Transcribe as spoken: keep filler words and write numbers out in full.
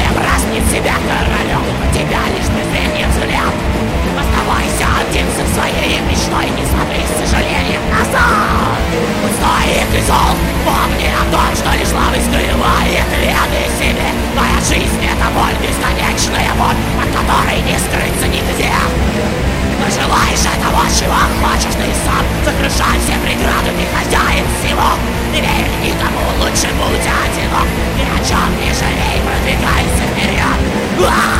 Зачем разнить себя королем? У тебя лишь презрение взгляд. Оставайся один со своей мечтой, не смотри с сожалением назад. Он стоит и зол, помни о том, что лишь слава скрывает веды себе. Твоя жизнь — это боль, бесконечная боль, от которой не скрыться нигде. Но желаешь этого, чего хочешь ты сам. Закружай все преграды, ты хозяин всего. Не верь никому, лучше будь одинок. Ни о чем не жалей, продвигайся вперед.